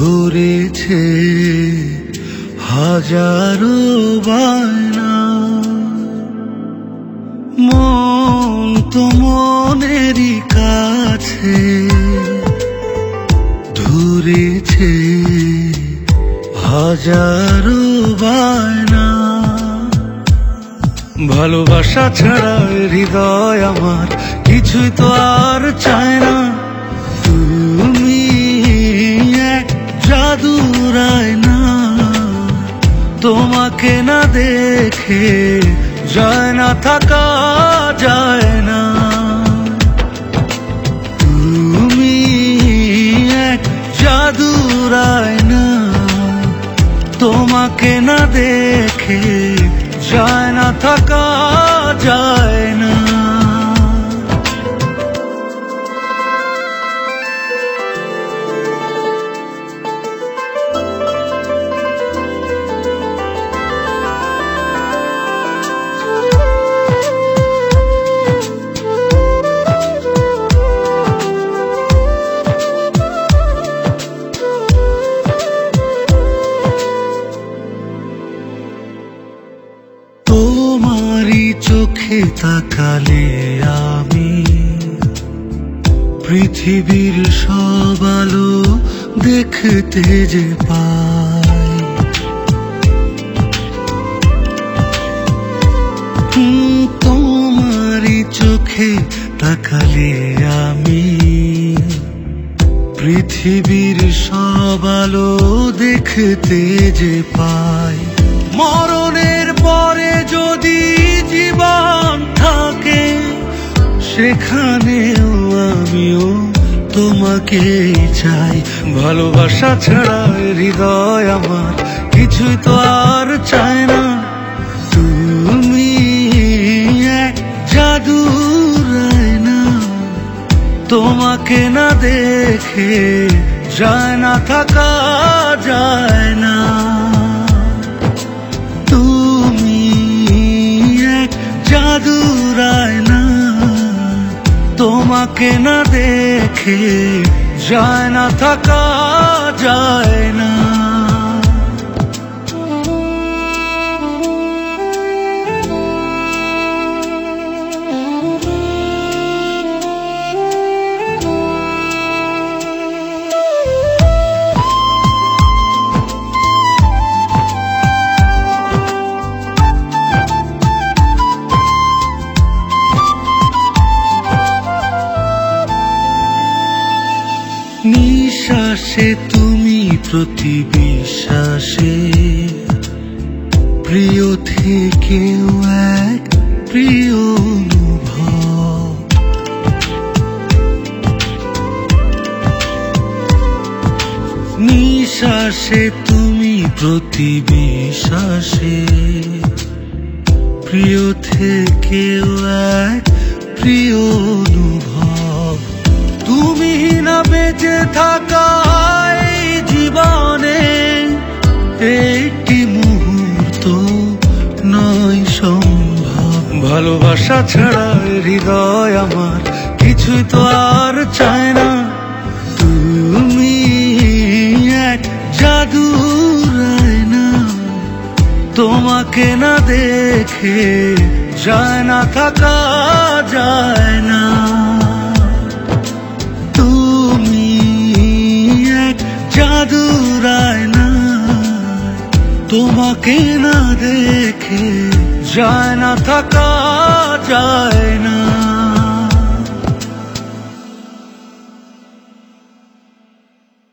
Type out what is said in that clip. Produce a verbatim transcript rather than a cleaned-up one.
ধরেছে হাজারো বায়না, মন তো মনেরই কাছে ধরেছে হাজারো বায়না। ভালোবাসা ছাড়া হৃদয় আমার কিছুই তো আর চায় না। তুমি এক জাদুর আয়না, তোমাকে না দেখে যায় না, থাকা যায় না। তুমি এক জাদুর আয়না, তোমাকে না দেখে যায় না, থাকা যায় না। তোমারই চোখে তাকালে আমি পৃথিবীর সব আলো দেখতে যে পাই। তোমারই চোখে তাকালে আমি পৃথিবীর সব আলো দেখতে যে পাই। মরণের পরে যদি জীবন থাকে, সেখানেও আমিও তোমাকেই চাই। ভালোবাসা ছাড়া হৃদয় আমার কিছুই তো আর চায় না। তুমি এক জাদুর আয়না, তোমাকে না দেখে যায় না, থাকা যায় না। তুমি এক জাদুর আয়না, তোমাকে না দেখে যায় না, থাকা যায় না। নিঃশ্বাসে তুমি প্রতি বিশ্বাসে, প্রিয় থেকেও এক প্রিয় অনুভব। নিঃশ্বাসে তুমি প্রতি বিশ্বাসে, প্রিয় থেকেও এক প্রিয় অনুভব। তুমি না বেঁচে থাকা এই জীবনে একটি মুহূর্ত নয় সম্ভব। ভালোবাসা ছাড়া হৃদয় আমার কিছুই তো আর চায় না। তুমি এক জাদুর আয়না, তোমাকে না দেখে যায় না, থাকা যায় না। জাদুর আয়না, তোমাকে না দেখে যায় না, থাকা যায় না।